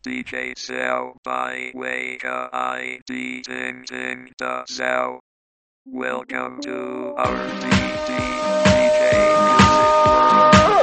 DJ Cell by Weka ID Ding Ding Da Cell. Welcome to our DJ Music World.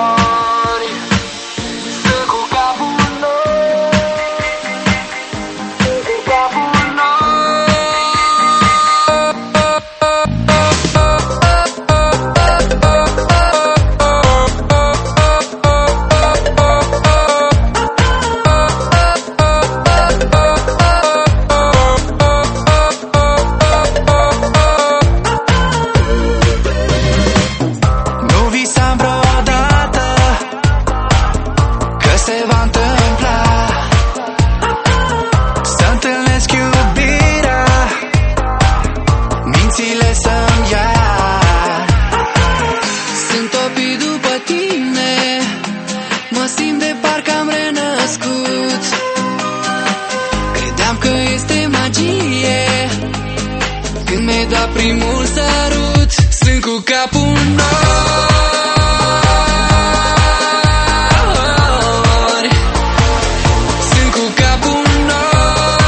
Primul sărut, sunt cu capul nori. Sunt cu capul nori.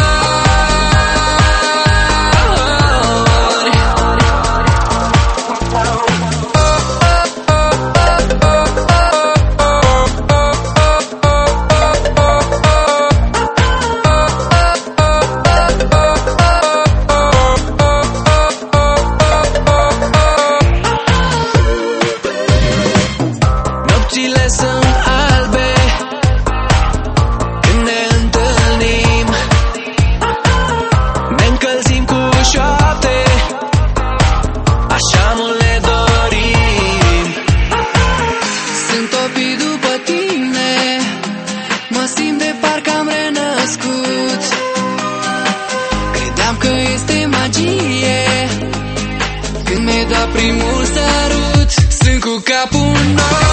Primul sărut, sunt cu capul nori.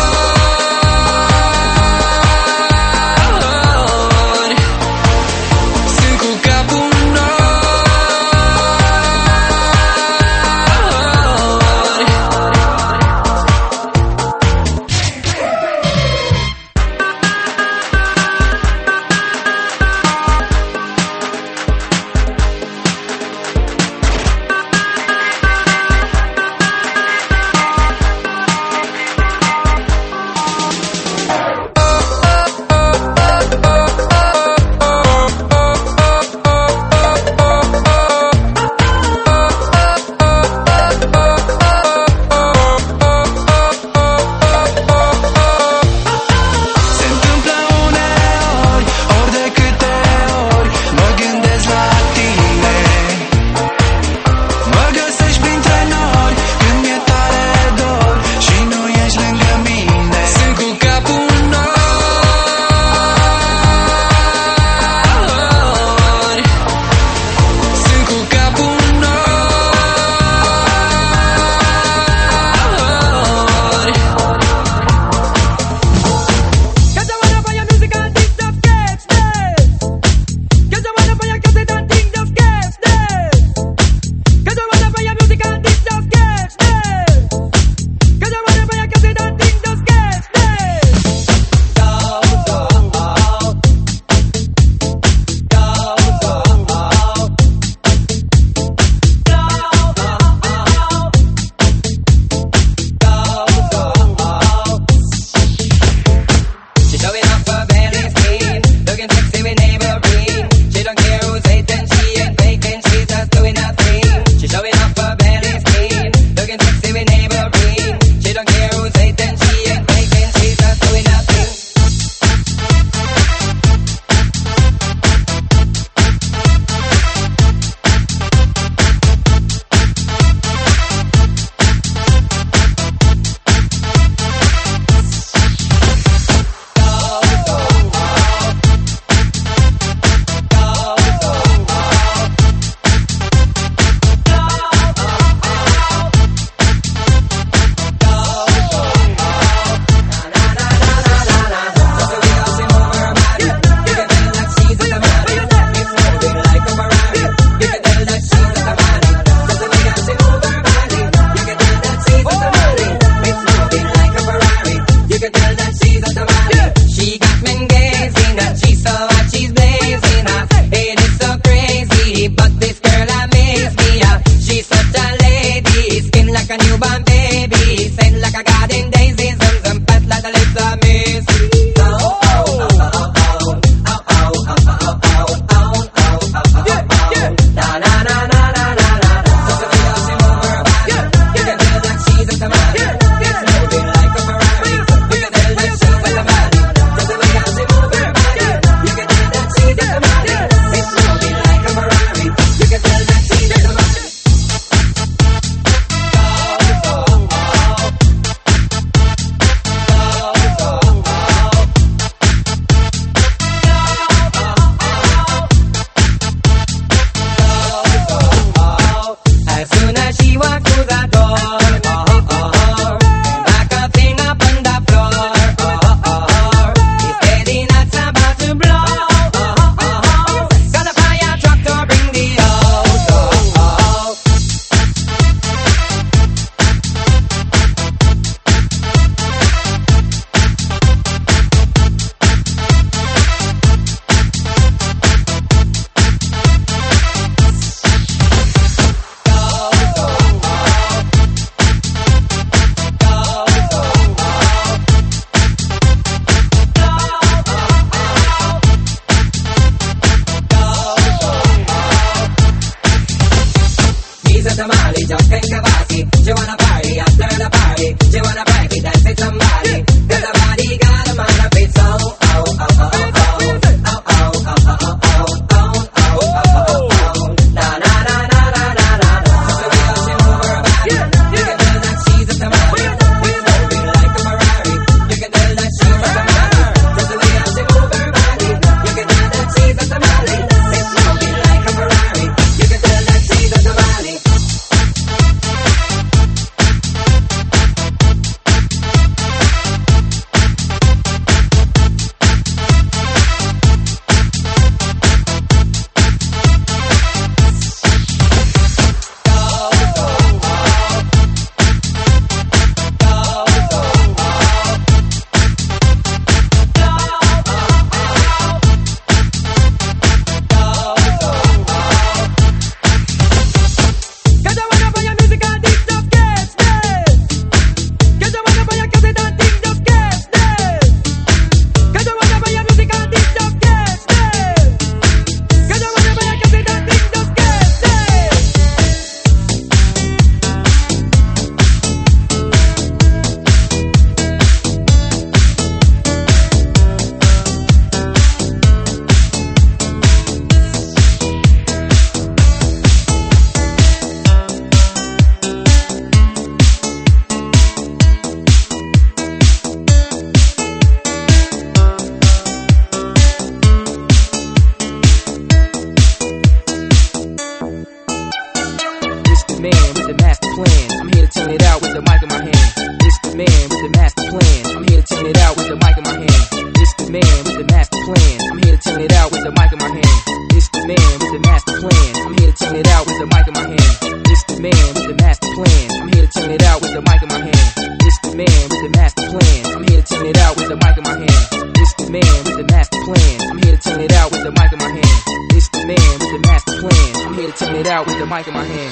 Sunt cu capul nori. man with the master plan. I'm here to tune it out with the mic in my hand. It's the man with the master plan. I'm here to tune it out with the mic in my hand. It's the man with the master plan. I'm here to tune it out with the mic in my hand. It's the man with the master plan. I'm here to tune it out with the mic in my hand. It's the man with the master plan. I'm here to tune it out with the mic in my hand. It's the man with the master plan. I'm here to tune it out with the mic in my hand.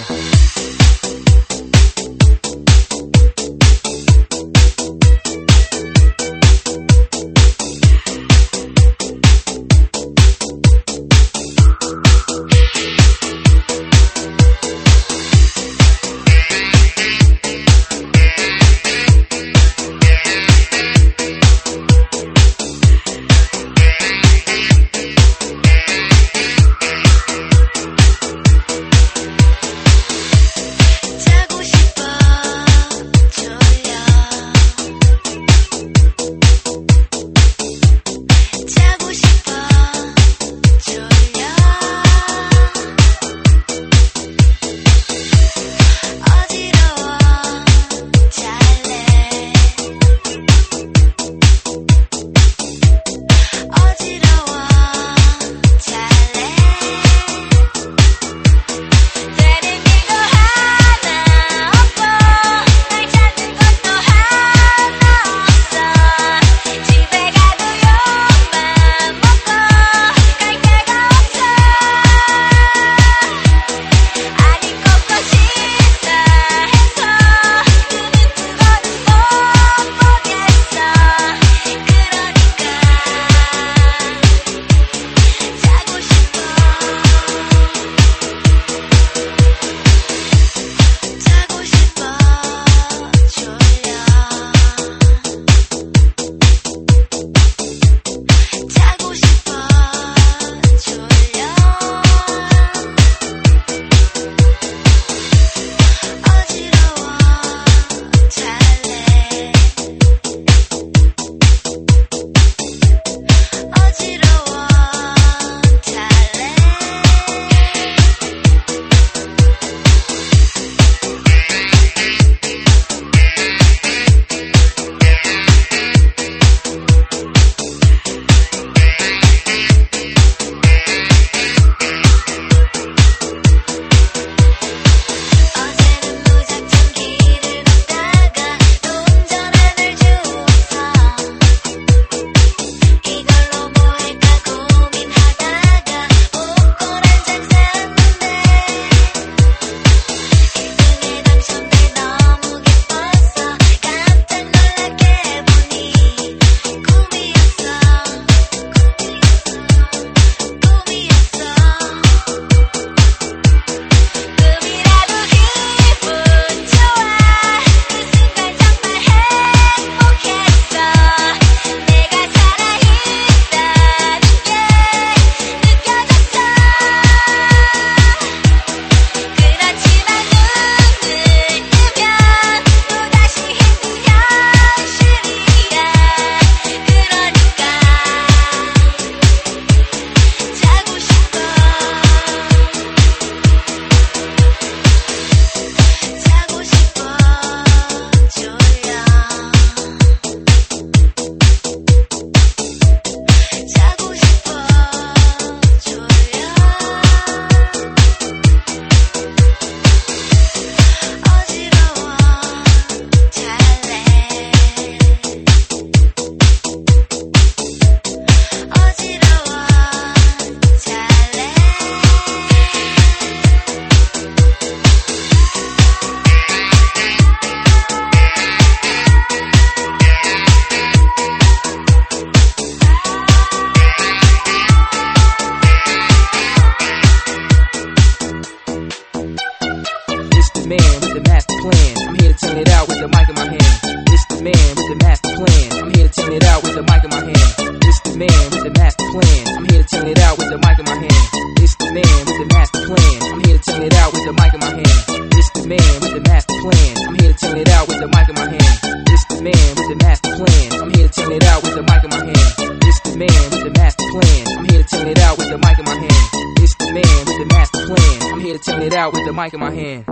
it out with the mic in my hand.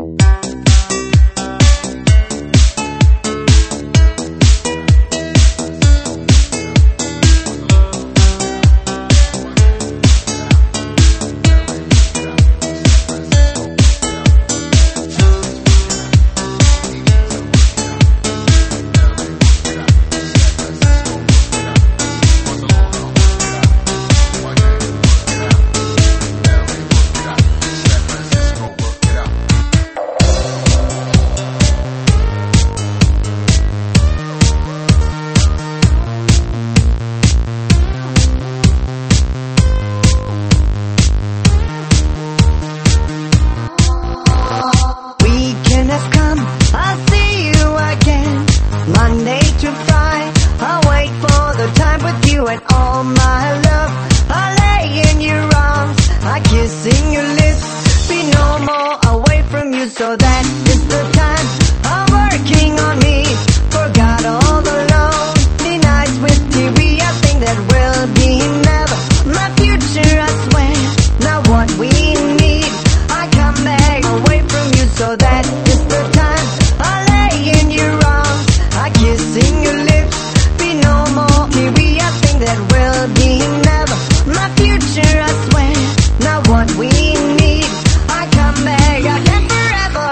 Oh my love, I lay in your arms, I kiss in your lips, be no more away from you, so that is the time I'm working on me. Forgot all the lonely nights with TV, I think that will be never my future, I swear. Now what we need, I come back away from you, so that is the time I lay in your arms, I kiss in your lips, be no more TV, I think that will be never my future, I swear. Now what we need, I come back again forever.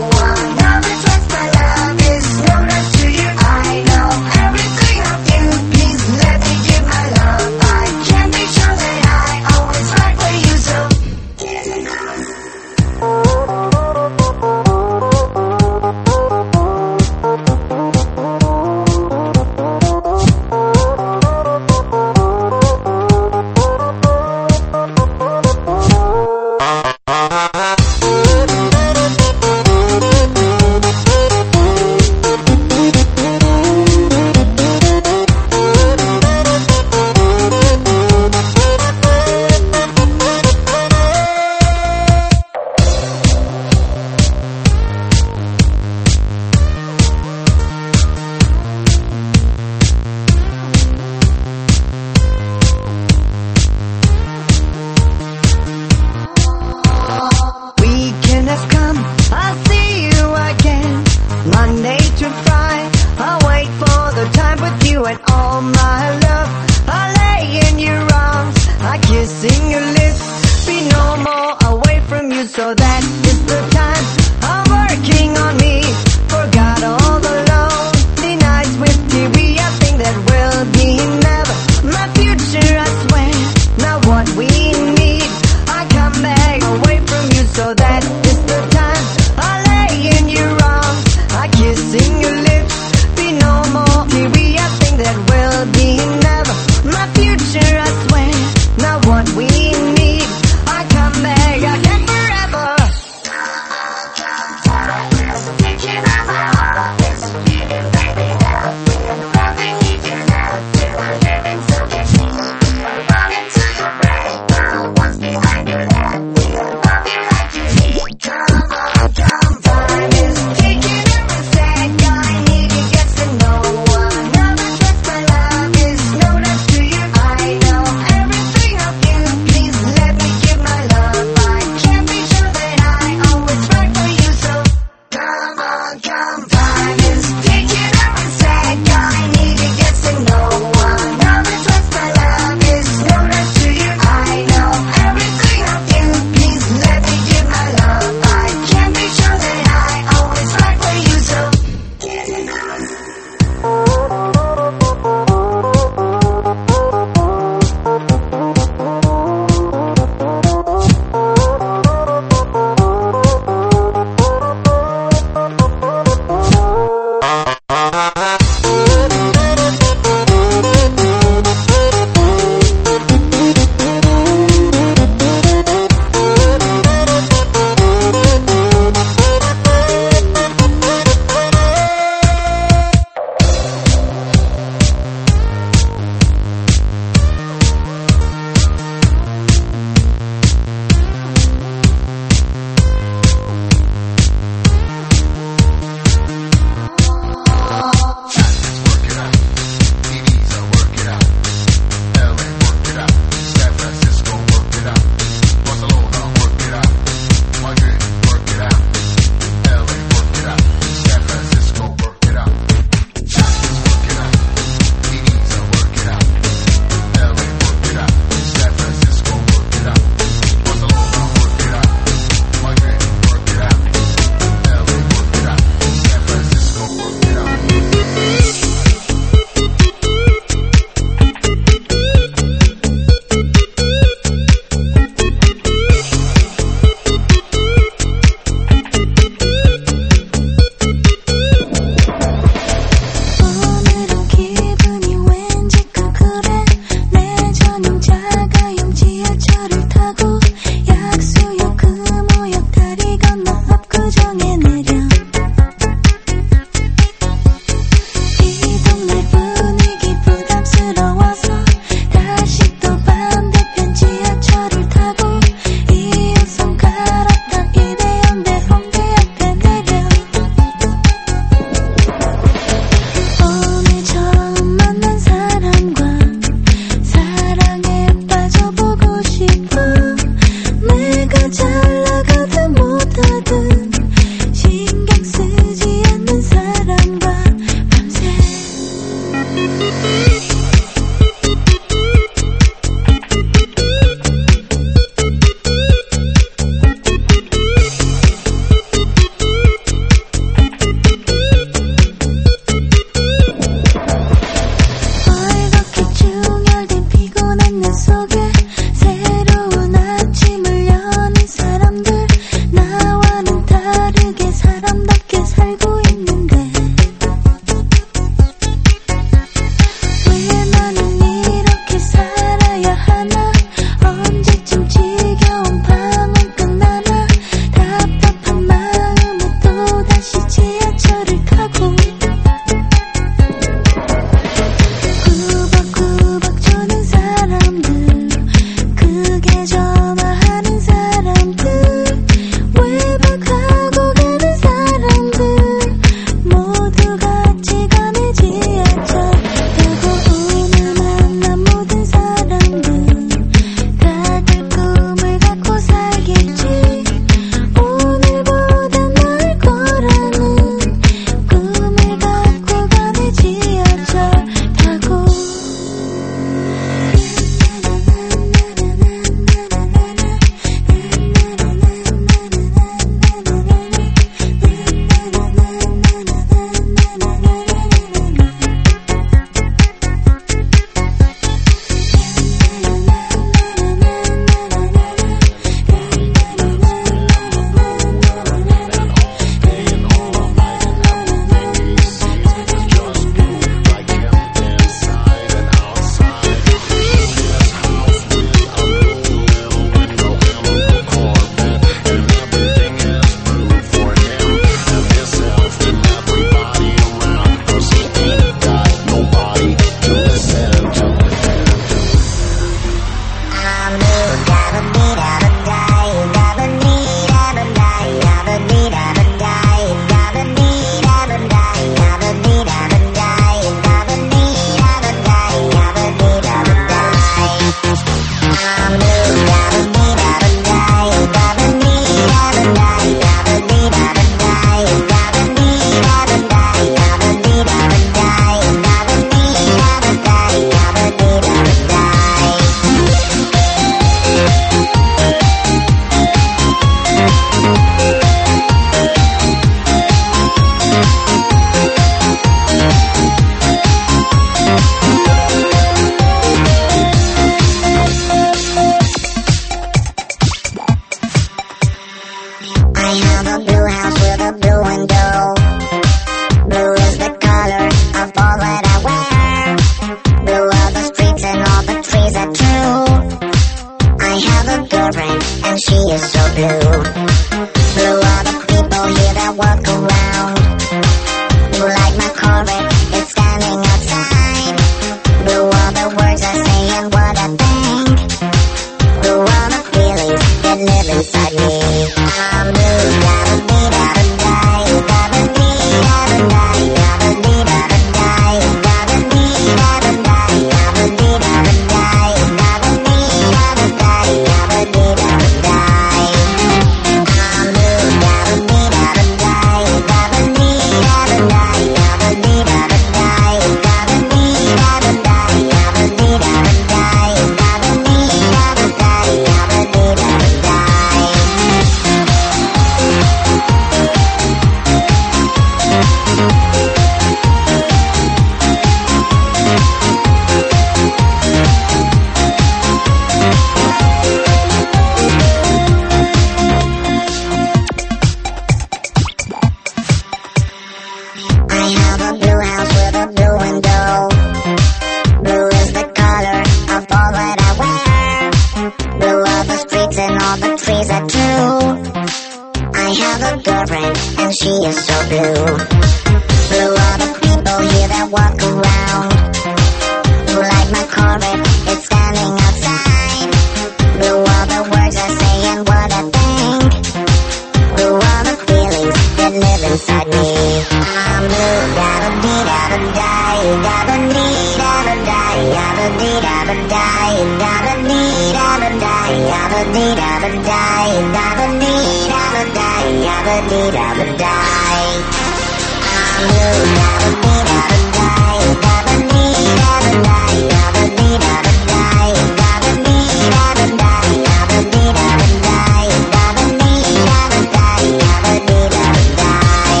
a blue house with a blue window. Blue is the color of all that I wear. Blue are the streets and all the trees are true. I have a girlfriend and she is so blue. Blue are the people here that walk around. Blue like my Corvette, it's standing outside. Blue are the words I say and what I think. Blue are the feelings that live inside me. I'm blue, da da dee da da die, da da dee da da die, da da dee da da die, da da dee da da die, da da dee da da die, da da dee da da die, da da dee da da die. I'm blue, da da dee da da die, da da dee da da die, da da dee da da die, da da dee da da die, da da dee da da die, da da dee da da die, da da dee da da die.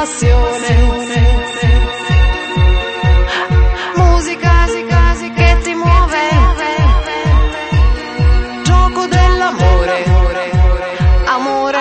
passione. Musica che ti muove, gioco dell'amore, amore.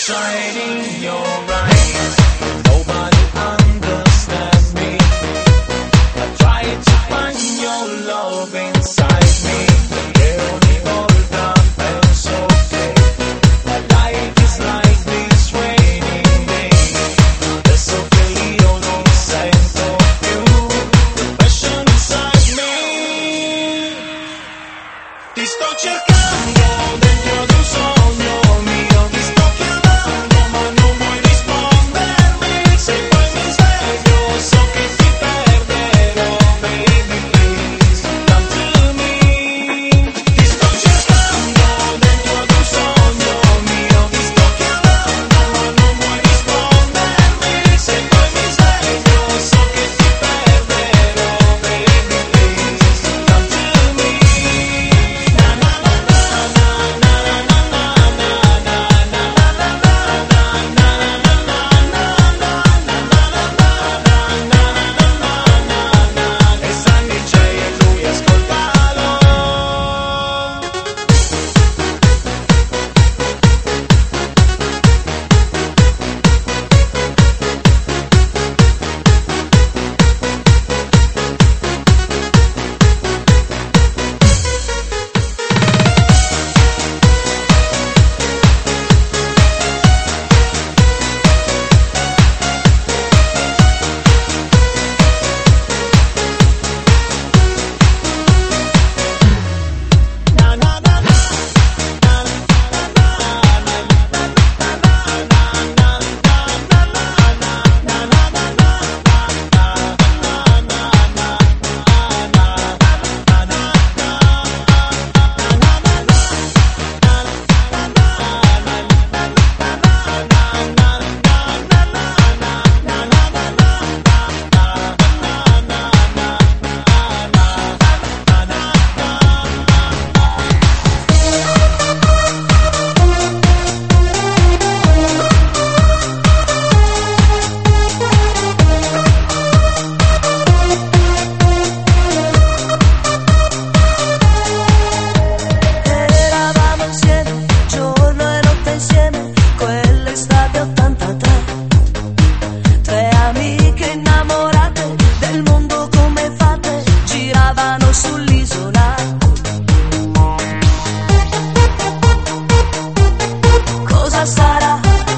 sunshine in your eyes. Nobody understands me. I try to find your love inside me. E ogni volta penso che my life is like this raining day. Adesso che io non sento più the passion inside me. Ti sto cercando dentro ad un sogno mio. Ti sto chiamando ma non vuoi rispondermi. Se poi mi sveglio so che ti perderò. Baby please come to me. Ti sto cercando dentro ad un sogno mio. Ti sto chiamando ma non vuoi rispondermi. Se poi mi sveglio so che ti perderò. Baby please come to me. Na na na na na na na na e Sunny J e lui ascoltalo. Eravamo insieme, giorno e notte insieme, quell'estate 83. Tre amiche innamorate del mondo come fate, giravano sull'isola. Cosa sarà?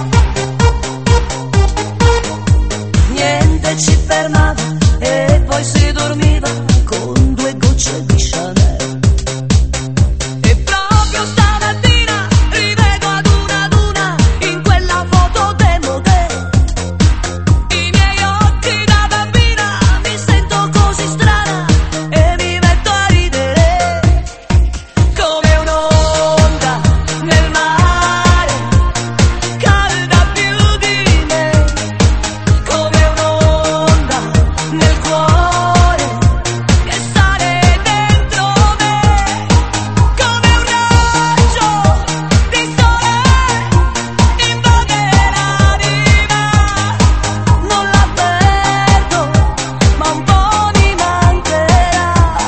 Niente ci fermava e poi si dormiva con 2 gocce di Chanel. E proprio stamattina rivedo ad una in quella foto demodè. I miei occhi da bambina, mi sento così strana e mi metto a ridere come un'onda nel mare, calda più di me, come un'onda nel cuore che sale dentro me, come un raggio di sole invade l'anima. Non la perdo, ma un po' mi mancherà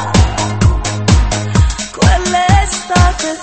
quell'estate.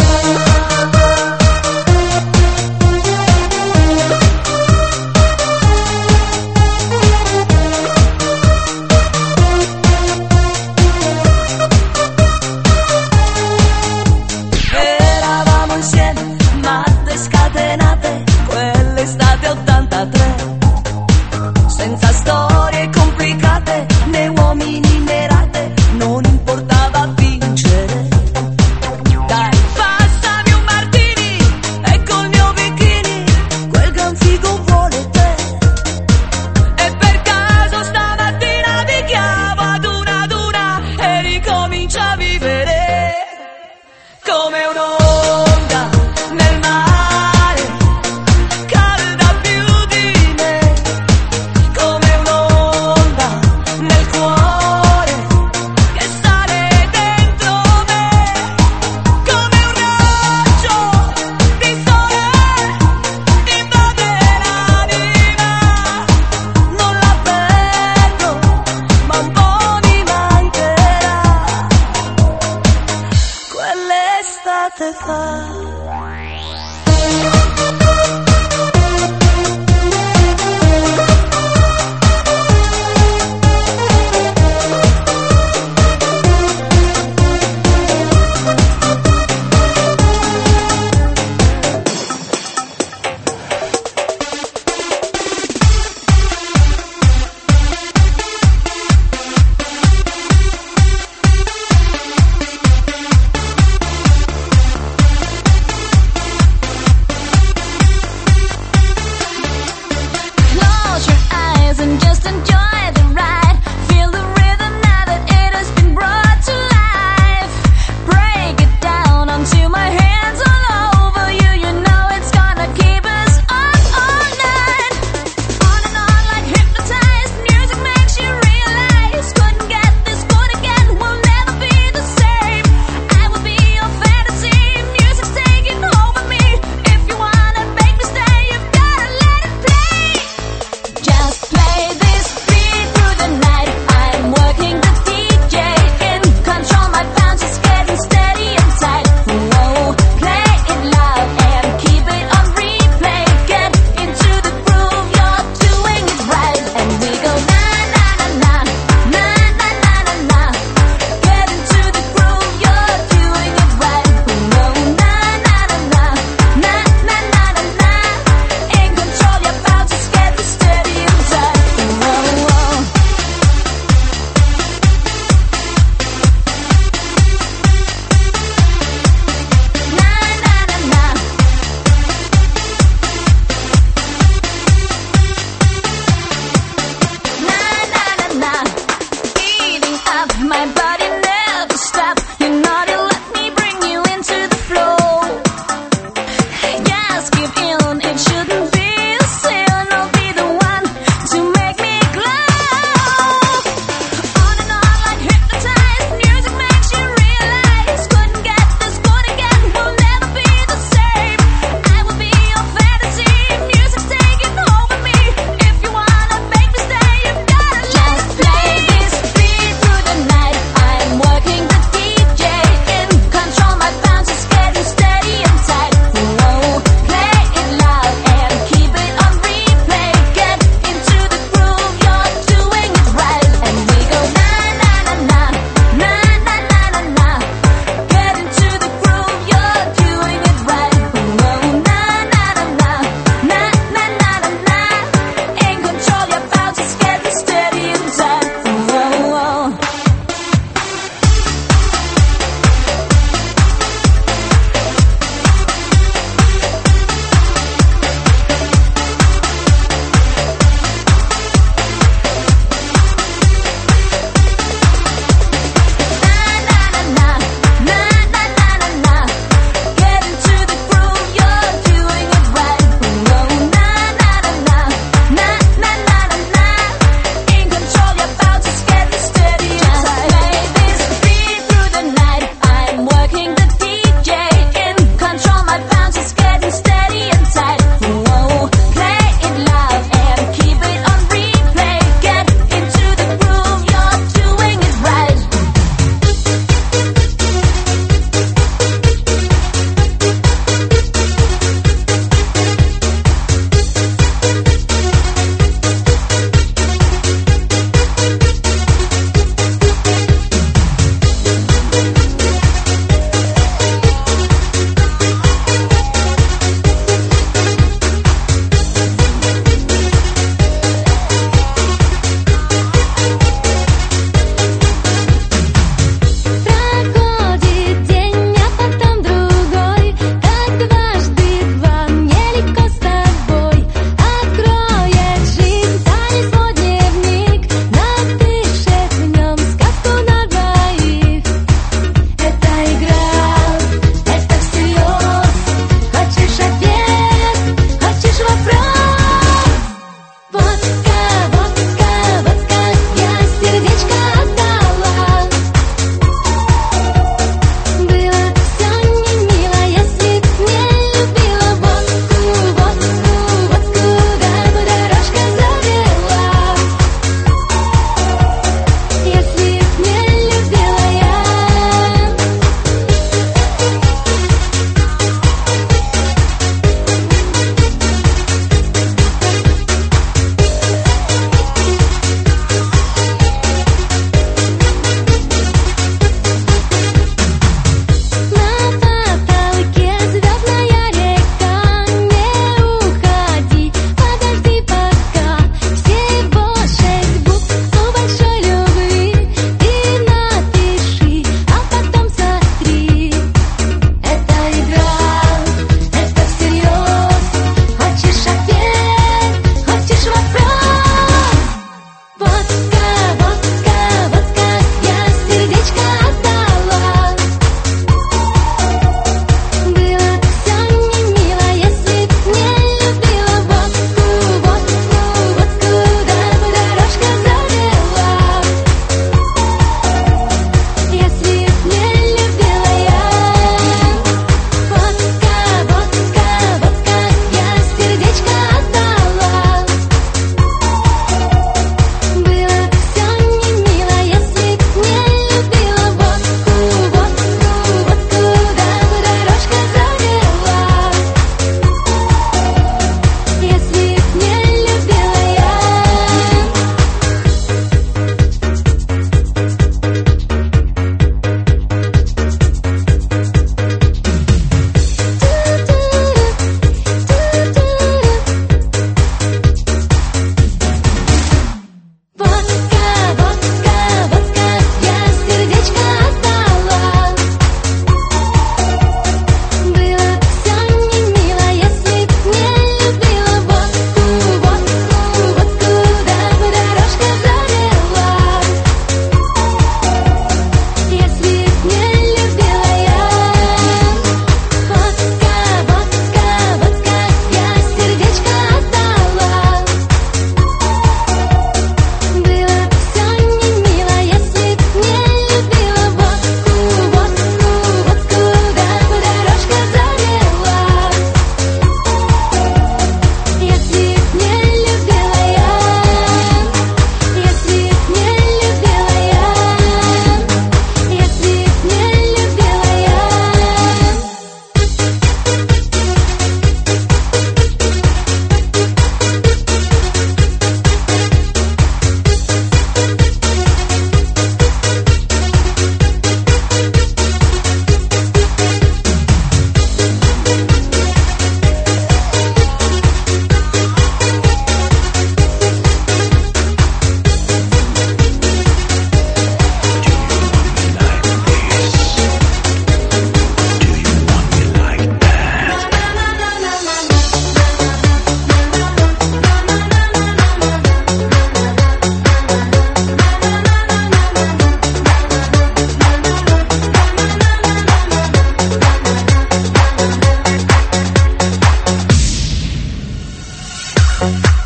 Eravamo insieme, matte scatenate, quell'estate 83. Senza storie complicate, né uomini né rate, non importava vincere. Dai, passami un martini e col mio bikini, quel gran figo vuole te. E per caso stamattina ti chiamo ad una e ricomincia a vivere come un'onda nel mare, calda più di me, come un'onda nel cuore che sale dentro me, come un raggio di sole invade l'anima. and just enjoy the ride. Feel the rhythm now that it has been brought to life. Break it down until my hands all over you. You know it's gonna keep us on all night. On and on like hypnotized. Music makes you realize couldn't get this good again. We'll never be the same. I will be your fantasy. Music's taking over me. If you wanna make me stay, you've gotta let it play. Just play this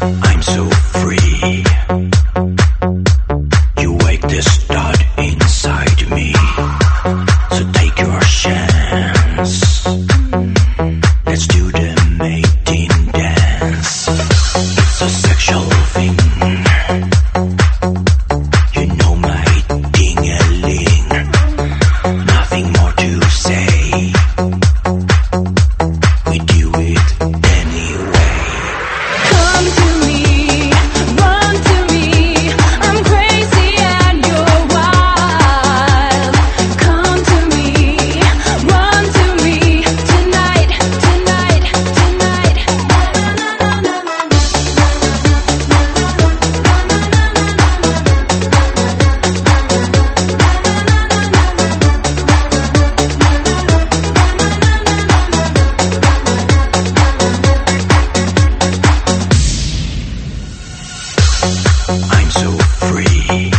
I'm so free. You wake the start inside me. So take your chance. Let's do the mating dance. It's a sexual thing. You know my ding-a-ling. Nothing more to say. We do it anyway. Come to me, run to me. I'm crazy and you're wild. Come to me, run to me tonight, tonight, tonight. I'm so free.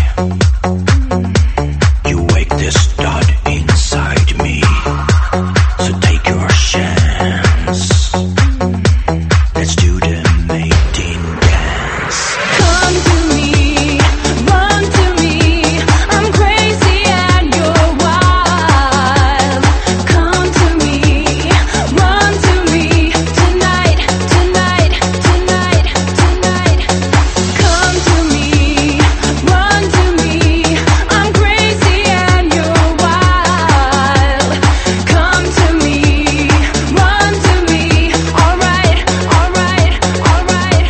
You wake the start inside me. So take your chance. Let's do the mating dance. Come to me, run to me. I'm crazy and you're wild. Come to me, run to me tonight, tonight, tonight, tonight. Come to me, run to me. I'm crazy and you're wild. Come to me, run to me. Alright, alright, alright.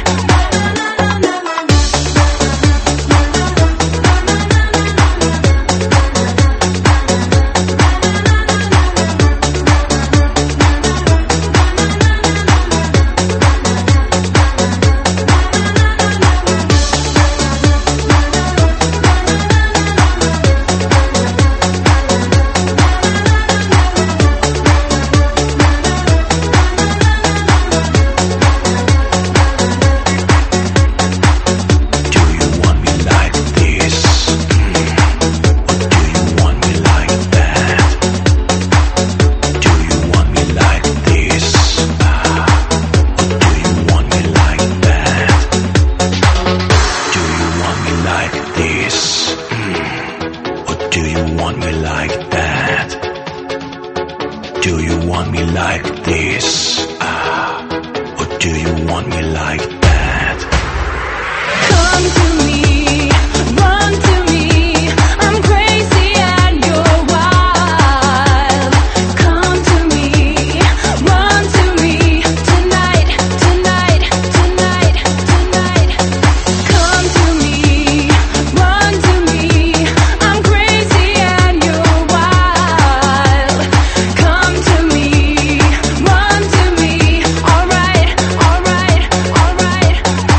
Do you want me like this? Or do you want me like that? Do you want me like this? Or do you want me like that? Do you want me like this? Or do you want me like that? Do you want me like this? Or do you want me like that? Come to me, run to me. I'm crazy and you're wild. Come to me, run to me tonight, tonight, tonight, tonight. Come to me, run to me. I'm crazy and you're wild. Come to me, run to me. Alright, alright, alright.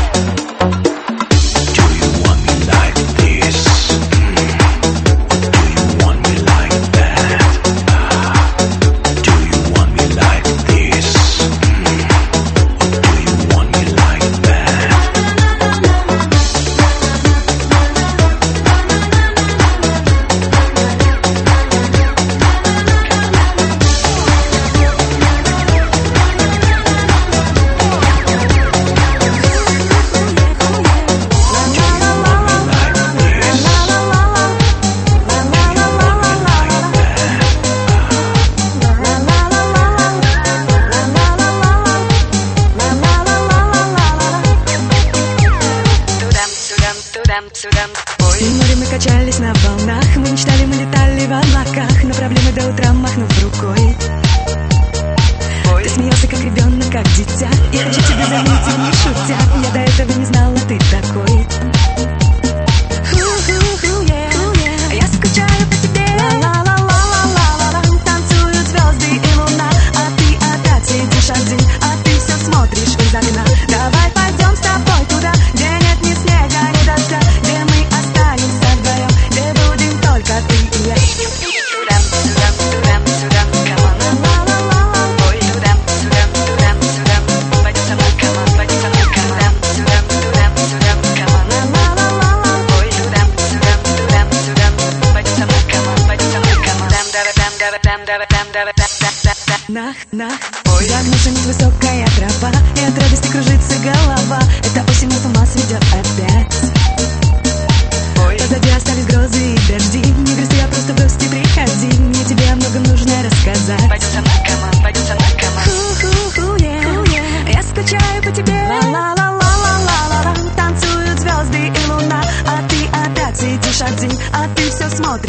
Do you want me like this? Or do you want me like that? Do you want me like this? Or do you want me like that? В море мы качались на волнах. Мы мечтали, мы летали в облаках. Но проблемы до утра махнув рукой. Ты смеялся как ребенок, как дитя. Я хочу тебя заметить, не шутя. Я до этого не знала, ты такой. А я скучаю по тебе. Танцуют звезды и луна. А ты опять сидишь один. А ты все смотришь из окна. Давай пойдем с тобой туда, где нет ни снега, ни дождя, где мы останемся вдвоем, где будем только ты и я. Пойдем со мной, come on, пойдем со мной, come on. Нах, загнувшись высокая трава, и от радости кружится голова. Это осень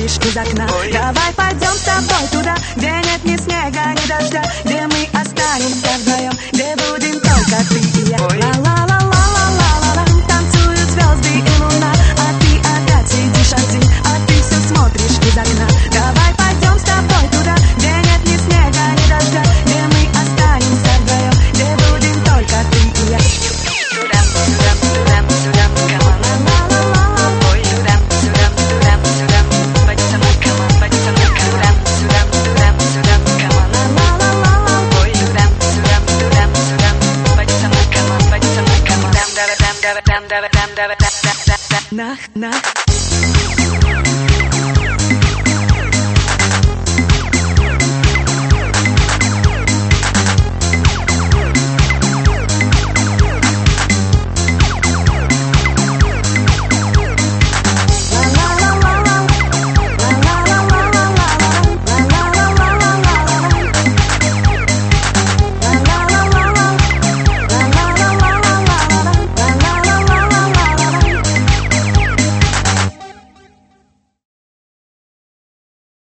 смотришь из окна. Давай пойдем с тобой туда, где нет ни снега, ни дождя, где мы останемся вдвоем, где будем только ты и я. Ла-ла-ла-ла-ла-ла-ла, танцуют звезды и луна, а ты опять сидишь один, а ты все смотришь из окна. Давай пойдем с тобой туда, где нет ни снега, ни дождя, где мы останемся вдвоем, где будем только ты и я. Нах, нах.